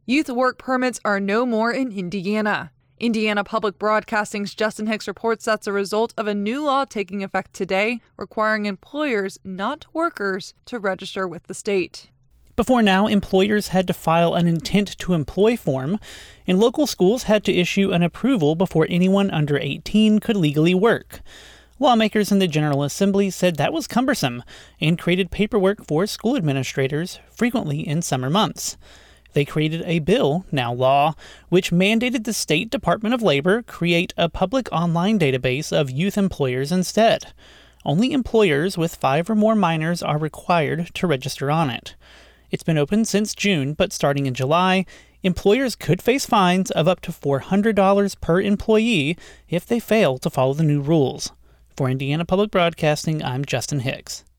Youth work permits are no more in Indiana. Indiana Public Broadcasting's Justin Hicks reports that's a result of a new law taking effect today, requiring employers, not workers, to register with the state. Before now, employers had to file an intent to employ form, and local schools had to issue an approval before anyone under 18 could legally work. Lawmakers in the General Assembly said that was cumbersome and created paperwork for school administrators, frequently in summer months. They created a bill, now law, which mandated the State Department of Labor create a public online database of youth employers instead. Only employers with 5 or more minors are required to register on it. It's been open since June, but starting in July, employers could face fines of up to $400 per employee if they fail to follow the new rules. For Indiana Public Broadcasting, I'm Justin Hicks.